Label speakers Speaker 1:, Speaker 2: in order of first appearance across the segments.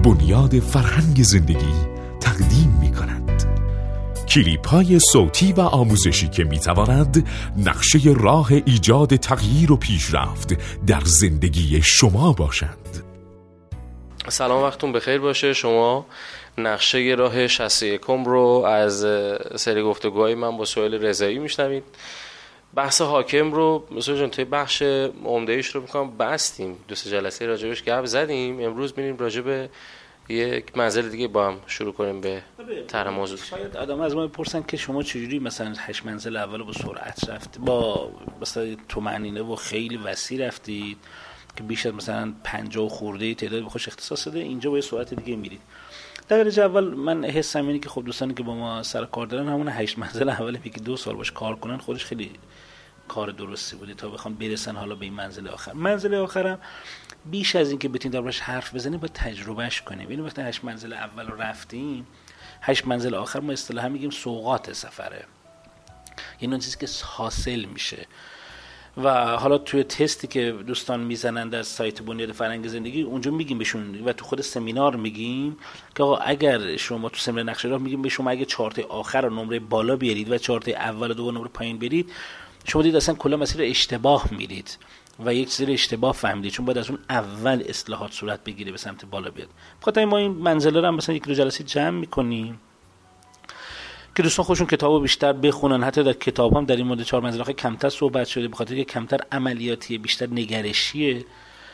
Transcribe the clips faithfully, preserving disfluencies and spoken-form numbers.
Speaker 1: بنیاد فرهنگ زندگی تقدیم می کند. کلیپ های صوتی و آموزشی که می تواند نقشه راه ایجاد تغییر و پیشرفت در زندگی شما باشند.
Speaker 2: سلام، وقتتون بخیر باشه. شما نقشه راه شصت و یکم رو از سری گفتگوهای من با سهیل رضایی میشنوید. بحث حاکم رو مثلا جان توی بخش عمده‌ایش رو میکنم بستیم، دو سه جلسه راجبش گپ زدیم. امروز میریم راجب یک منزل دیگه با هم شروع کنیم به طرح موضوع.
Speaker 3: شاید آدم از ما بپرسن که شما چجوری مثلا هشت منزل اول با سرعت رفت، با مثلا طمأنینه و خیلی وسیع رفتید که بیش از مثلا پنجاه خورده تعداد به خودش اختصاص داده، اینجا با یه سرعت دیگه میرید. در درجه اول من حسم اینه که خب دوستانی که با ما سر کار دارن همون هشت منزل اولی که دو سال باش کار کنن خودش خیلی کار درستی بوده تا بخوام برسن حالا به این منزل آخر. منزل آخرم بیش از این که بتونید دربارش حرف بزنیم باید تجربهش کنیم. یعنی وقتی هشت منزل اول رو رفتیم، هشت منزل آخر ما اصطلاحا میگیم سوغات سفره، یعنی اون چیزی که حاصل میشه. و حالا توی تستی که دوستان میزنن در سایت بنیاد فرهنگ زندگی اونجا میگیم بهشون و تو خود سمینار میگیم که آقا اگر شما تو سمینار نقشه راه میگیم به شما اگه چارت آخر رو نمره بالا بیارید و چارت اول و دوم نمره پایین برید، شما دید اصلا کلا مسیر اشتباه میرید و یک چیز اشتباه فهمیدید، چون باید از اون اول اصلاحات صورت بگیره به سمت بالا بیاد. بخاطر ما این منزله رو هم مثلا یک دو جلسه جمع میکنیم که دوستان خودشون کتابو بیشتر بخونن. حتی در کتاب هم در این مورد چهار منزل آخر کمتر صحبت شده به خاطر که کمتر عملیاتیه، بیشتر نگرشیه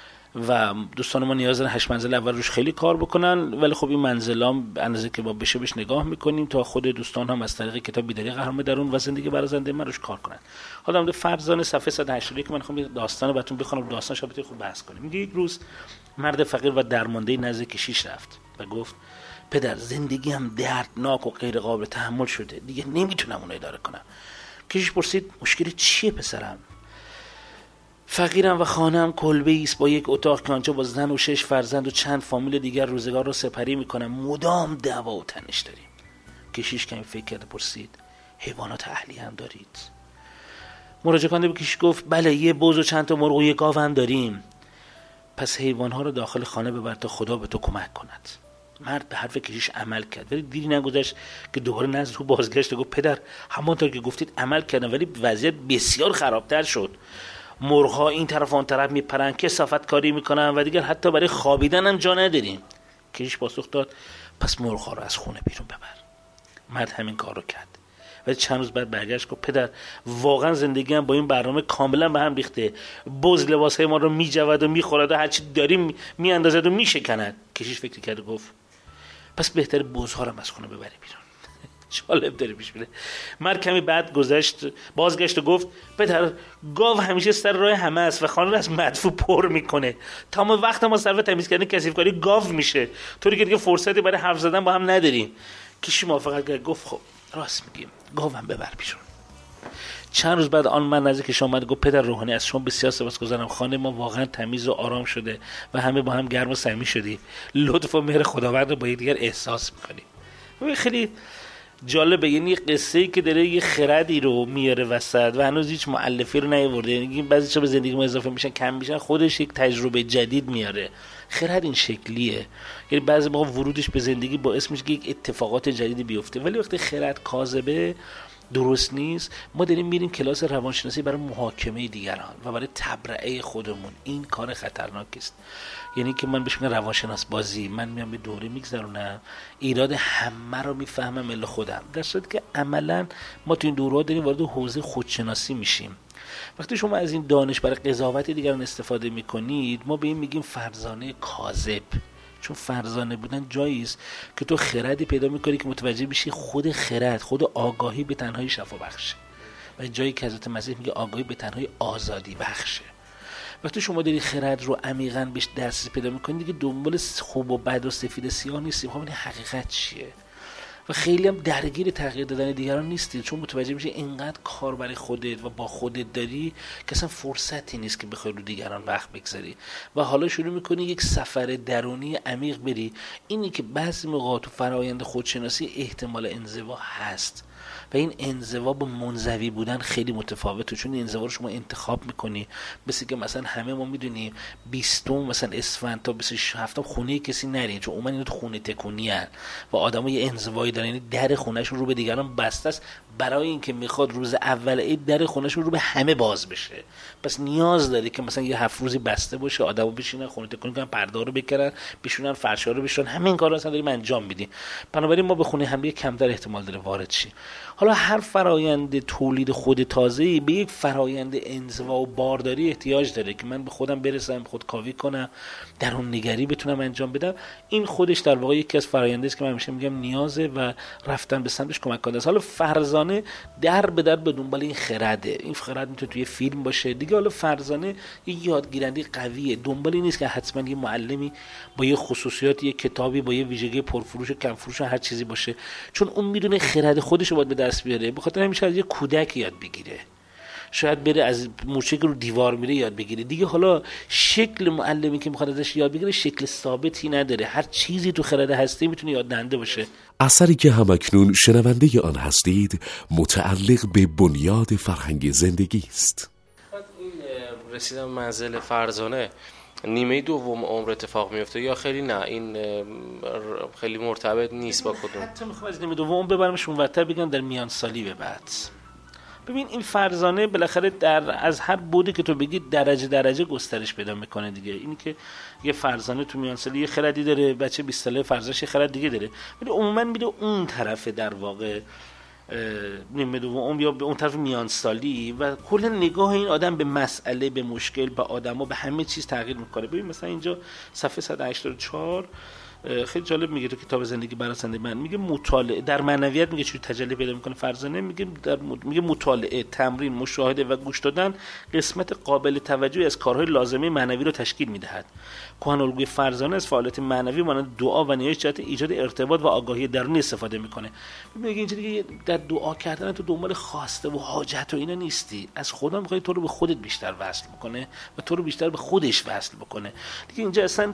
Speaker 3: و دوستان ما نیاز دارن هشت منزل اول روش خیلی کار بکنن. ولی خب این منزلام اندازه که با بشه بهش نگاه میکنیم تا خود دوستان هم از طریق کتاب بیداری قهرمان درون و زندگی برازنده من روش کار کنن. حالا در فرزانه صفحه صد و هشتاد و یک من میخوام داستان براتون بخونم، داستان شابه خوب بحث کنیم. میگه یک روز مرد فقیر و درمانده نزد کشیش رفت و گفت پدر، زندگی هم دردناک و غیر قابل تحمل شده، دیگه نمیتونم اون اداره کنم. کشیش پرسید مشکل چیه پسرم؟ فقیرم و خانه‌ام کلبه‌ای است با یک اتاق که آنجا با زن و شش فرزند و چند فامیل دیگر روزگار رو سپری میکنم، مدام دعوا و تنش داریم. کشیش کمی فکر کرد پرسید حیوانات اهلی هم دارید؟ مراجعه کننده به کشیش گفت بله، یه بز و چند تا مرغ و یه گاو هم داریم. پس حیوانها رو داخل خانه ببر تا خدا به تو کمک کند. مرد به حرف کشیش عمل کرد، ولی دیری نگذشت که دوباره نزد او بازگشت و گفت پدر، همانطور که گفتید عمل کردم ولی وضعیت بسیار خرابتر شد. مرغ‌ها این طرف آن طرف میپرن، کثافت کاری میکنن و دیگر حتی برای خوابیدن هم جا نداریم. کشیش پاسخ داد پس مرغ‌ها رو از خونه بیرون ببر. مرد همین کار رو کرد، ولی چند روز بعد برگشت گفت پدر، واقعا زندگی هم با این برنامه کاملا به هم ریخته. بز لباسهای ما رو میجود و میخورد و هرچی داریم میاندازد و میشکند. کشیش فکر کرد و گفت پس بهتره بزها رو از خونه ببری بیرون. جالب داره پیش میره. مرد کمی بعد گذشت بازگشت و گفت پدر، گاو همیشه سر راه همه است و خانه رو از مدفوع پر میکنه. تمام وقت ما صرف تمیز کردن کثیف کاری گاو میشه، طوری که دیگه فرصتی برای حرف زدن با هم نداریم. کشیش موافقت کرد، گفت خب راست میگیم، گاوم ببر بیرون. چند روز بعد آن من نزدیکش آمد گفت پدر روحانی، از شما بسیار سپاسگزارم. خانه ما واقعا تمیز و آرام شده و همه با هم گرم و صمیمی شدیم. لطف و مهر خداوند رو با یکدیگر احساس میکنیم. خیلی جالبه، یعنی قصه‌ای که داره یه خردی رو میاره وسط و هنوز هیچ مؤلفی رو نیاورده. یعنی بعضی چیزا به زندگی ما اضافه میشن، کم میشن، خودش یک تجربه جدید میاره. خرد این شکلیه، یعنی بعضی موقع ورودش به زندگی باعث میشه که یک اتفاقات جدیدی بیفته. ولی وقتی خرد کاذبه، درست نیست، ما داریم میریم کلاس روانشناسی برای محاکمه دیگران و برای تبرئه خودمون. این کار خطرناکی است. یعنی که من بهش میگم روانشناس بازی، من میام به دوره میگذرونم، ایراد همه رو میفهمم الا خودم، در صورتی که عملا ما تو این دوره داریم وارد حوزه خودشناسی میشیم. وقتی شما از این دانش برای قضاوت دیگران استفاده میکنید، ما به این میگیم فرزانه کاذب. چون فرزانه بودن جایی است که تو خردی پیدا میکنی که متوجه بشی خود خرد، خود آگاهی به تنهایی شفا بخشه و جایی که حضرت مسیح میگه آگاهی به تنهایی آزادی بخشه. وقتی شما داری خرد رو عمیقاً بهش دسترسی پیدا میکنید، دیگه دنبال خوب و بد و سفید سیاه نیستیم، خب این حقیقت چیه و خیلی هم درگیر تغییر دادن دیگران نیستید، چون متوجه میشه اینقدر کار برای خودت و با خودت داری که اصلا فرصتی نیست که بخوای رو دیگران وقت بگذاری و حالا شروع میکنی یک سفر درونی عمیق بری. اینی که بعضی موقع تو فرآیند خودشناسی احتمال انزوا هست، و این انزوا با منزوی بودن خیلی متفاوته، چون انزوا رو شما انتخاب میکنی. مثل که مثلا همه ما میدونیم بیستم مثلا اسفند تا بیست و هفتم خونه کسی نرین، چون عموما اینا تو خونه تکونی ان و آدما یه انزوایی دارن، یعنی در خونهشون رو به دیگران بسته است برای اینکه میخواد روز اول عید در خونهشون رو به همه باز بشه. پس نیاز داره که مثلا یه هفت روزی بسته باشه، آدما بشینن خونه تکونی کنن، پرده رو بکرن، بشونن فرشا رو بشورن، همین کارا اصلا داریم انجام میدیم. بنابراین ما به خونه هم دیگه کمتر احتمال داره وارد شیم. حالا هر فرایند تولید خود تازه‌ای به یک فرایند انزوا و بارداری احتیاج داره که من به خودم برسم، خودکاوی کنم، درون نگری بتونم انجام بدم. این خودش در واقع یکی از فرآیندی است که من همیشه میگم نیازه و رفتن به سمتش کمک کننده است. حالا فرزانه در به در به دنبال این خرده، این خرد میتونه توی فیلم باشه دیگه. حالا فرزانه یه یادگیرنده قویه، دنبال این نیست که حتما یه معلمی با یه خصوصیات، یه کتابی با یه ویژگی پرفروش و کم فروش هر چیزی باشه، چون اون میدونه خرد خودش رو باید به دست بیاره. به خاطر همیشه از یه کودک یاد بگیره، شاید بره از موشک رو دیوار میره یاد بگیره دیگه. حالا شکل معلمی که میخواد ازش یاد بگیره شکل ثابتی نداره، هر چیزی تو خرد هستی میتونه یاد دهنده باشه.
Speaker 1: اثری که همکنون شنونده آن هستید متعلق به بنیاد فرهنگ زندگی است.
Speaker 2: رسیدم منزل فرزانه نیمه دوم عمر اتفاق میفته یا خیلی نه این خیلی مرتبط نیست با کدوم؟
Speaker 3: حتی میخوام از نیمه دوم ببرمش اونورتر بگم در میان سالی به بعد. ببین این فرزانه بالاخره در از هر بودی که تو بگید درجه درجه گسترش پیدا میکنه دیگه. اینی که یه فرزانه تو میان سالی یه خردی داره، بچه بیست ساله فرزانش یه خرد دیگه داره، ولی عموما میره اون طرف در واقع نیمه دوم یا به اون طرف میان سالی و کلا نگاه این آدم به مسئله، به مشکل، به آدما، به همه چیز تغییر میکنه. ببین مثلا اینجا صفحه صد و هشتاد و چهار خیلی جالب میگه تو کتاب زندگی براسنده من، میگه مطالعه در معنویت، میگه چوری تجلی پیدا میکنه فرزانه، میگه در میگه مطالعه، تمرین، مشاهده و گوش دادن قسمت قابل توجهی از کارهای لازمه معنوی رو تشکیل میدهد. کهن الگوی فرزانه از فعالیت معنوی مانند دعا و نیایش جهت ایجاد ارتباط و آگاهی درونی استفاده میکنه. میگه اینجوری دیگه در دعا کردن تو دنبال خواسته و حاجت و اینا نیستی، از خدا میخوای تو رو به خودت بیشتر وصل بکنه و تو رو بیشتر به خودش وصل بکنه دیگه. اینجا اصلا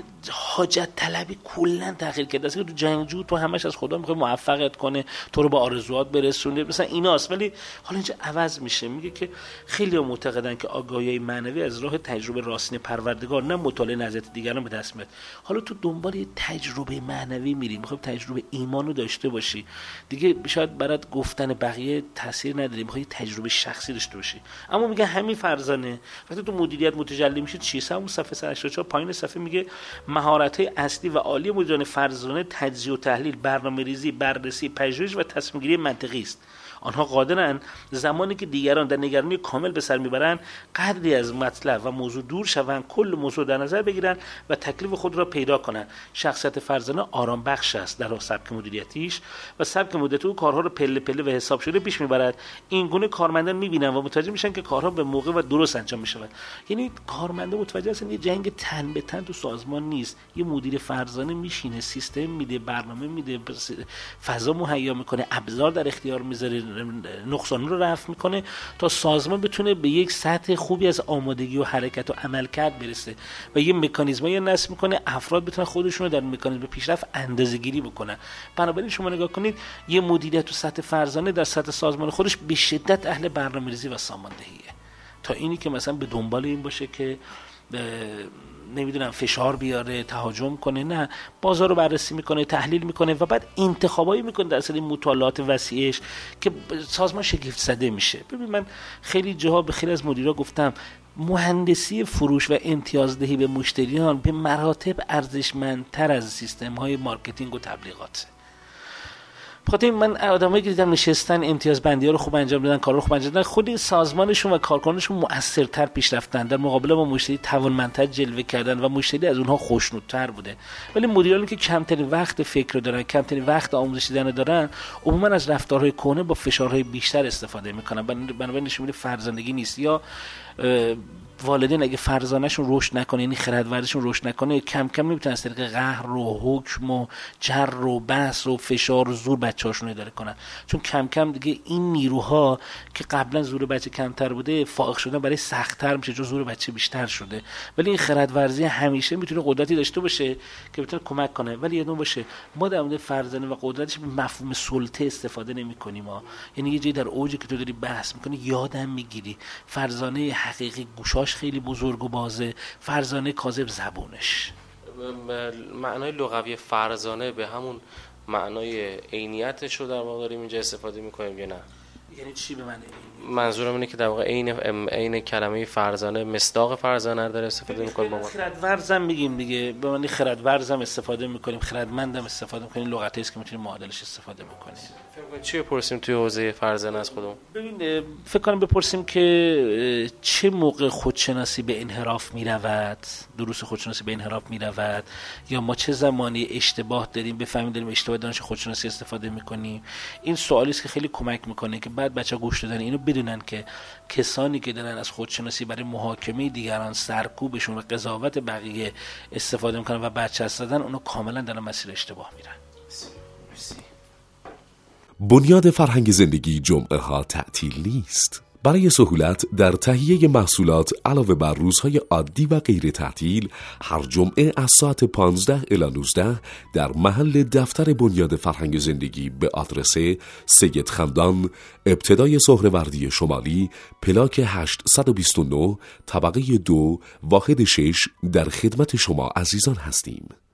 Speaker 3: حاجت طلبی کلا تغییر کرده است. تو جنگجو تو همش از خدا میخوای موفقت کنه، تو رو به آرزوات برسونه، مثلا ایناست. ولی حالا اینجا عوض میشه، میگه که خیلی معتقدن که آگاهی معنوی از راه تجربه راستین پروردگار نه مطالعه نظریات دیگران به دست میاد. حالا تو دنبال یه تجربه معنوی میری، میخوای تجربه ایمان رو داشته باشی دیگه، شاید برات گفتن بقیه تاثیر نداره، میخوای تجربه شخصی داشته باشی. اما میگه همین فرزانه وقتی تو مدیریت متجلی میشه چیه؟ همون صفحه صد و هشتاد و چهار پایین صفحه میگه مهارت‌های اصلی و عالی مدیران فرزانه تجزیه و تحلیل، برنامه‌ریزی، بررسی، پژوهش و تصمیم‌گیری منطقی است. آنها قادرند زمانی که دیگران در نگرانی کامل به سر میبرند قدری از مطلب و موضوع دور شوند، کل موضوع در نظر بگیرند و تکلیف خود را پیدا کنند. شخصیت فرزانه آرام بخش است در سبک مدیریتیش و سبک مدیریت او کارها را پله پله و حساب شده پیش میبرد. این گونه کارمندان میبینن و متوجه میشن که کارها به موقع و درست انجام میشود. یعنی کارمنده متوجه هستن یه جنگ تن به تن تو سازمان نیست. یه مدیر فرزانه میشینه، سیستم میده، برنامه میده، فضا مهیا میکنه، ابزار در اختیار میذاره، نقصان رو رفع میکنه تا سازمان بتونه به یک سطح خوبی از آمادگی و حرکت و عملکرد برسه و یه مکانیزمایی نصب میکنه افراد بتونن خودشون رو در مکانیزم پیشرفت اندازه‌گیری بکنن. بنابراین شما نگاه کنید یه مدیریت تو سطح فرزانه در سطح سازمان خودش به شدت اهل برنامه‌ریزی و ساماندهیه، تا اینی که مثلا به دنبال این باشه که نمیدونم فشار بیاره، تهاجم کنه، نه، بازار رو بررسی میکنه، تحلیل میکنه و بعد انتخابایی میکنه در اصل مطالعات وسیعش که سازمان شگفت زده میشه. ببین من خیلی جاها به خیلی از مدیرا گفتم مهندسی فروش و امتیازدهی به مشتریان به مراتب ارزشمندتر از سیستم‌های مارکتینگ و تبلیغات. بخاطر من آدمایی که دیدم نشستن امتیاز بندی‌ها رو خوب انجام دادن، کارا رو خوب انجام دادن، خود سازمانشون و کارکنانشون مؤثرتر پیش رفتن، در مقابله با مشتری توانمندتر جلوه کردن و مشتری از اونها خوشنودتر بوده. ولی مدیرانی که کمترین وقت فکر دارن، کمترین وقت آموزش دیدن دارن، عموما از رفتارهای کهنه با فشارهای بیشتر استفاده میکنن. بنابراین نشون میده فرزندگی نیست، یا والدین اگه فرزانه‌شون رشد نکنه، یعنی خرد ورزشون رشد نکنه، کم کم میتونن از طریق قهر و حکم و جر و بحث و فشار و زور بچه‌هاشون اداره کنن، چون کم کم دیگه این نیروها که قبلا زور بچه کمتر بوده فائق شدن برای سخت‌تر میشه چون زور بچه بیشتر شده. ولی این خرد ورزی همیشه میتونه قدرتی داشته باشه که بتونه کمک کنه. ولی یادمون باشه ما در مورد فرزانه و قدرتش به مفهوم سلطه استفاده نمی‌کنیم ما. یعنی یه جایی در اوجی که تو داری بحث می‌کنی یادم میگیری فرزانه حقیقی گوشاش خیلی بزرگ و بازه، فرزانه کاذب زبونش.
Speaker 2: معنای لغوی فرزانه به همون معنای عینیتش رو در واقع داریم اینجا استفاده می‌کنیم یا نه؟
Speaker 3: یعنی چی به معنی؟
Speaker 2: منظورم اینه که در واقع عین عین کلمه فرزانه مصداق فرزانه رو داره استفاده می‌کنیم. با
Speaker 3: خرد ورزم میگیم دیگه، به معنی خرد ورزم استفاده می‌کنیم، خردمندم استفاده می‌کنیم، لغتی است که می‌تونیم معادلش استفاده بکنیم.
Speaker 2: فکر کنید چی بپرسیم توی حوزه فرزانه از خودمون؟
Speaker 3: ببین فکر کنم بپرسیم که چه موقع خودشناسی به انحراف می‌رود، دروس خودشناسی به انحراف می‌رود، یا ما چه زمانی اشتباه داریم بفهمیم داریم اشتباه دانش خودشناسی استفاده می‌کنیم. این سوالی است که خیلی کمک می‌کنه که بعد بچه‌ها گوش دادن اینو بدونن که کسانی که دارن از خودشناسی برای محاکمه دیگران، سرکوبشون و قضاوت بقیه استفاده میکنن و برچسب زدن، اونو کاملا دارن مسیر اشتباه میرن.
Speaker 1: بنیاد فرهنگ زندگی جمعه ها تعطیل نیست. برای سهولت در تهیه محصولات علاوه بر روزهای عادی و غیر تعطیل، هر جمعه از ساعت پانزده الی نوزده در محل دفتر بنیاد فرهنگ زندگی به آدرس سید خندان، ابتدای سهروردی شمالی، پلاک هشتصد و بیست و نه، طبقه دو، واحد شش در خدمت شما عزیزان هستیم.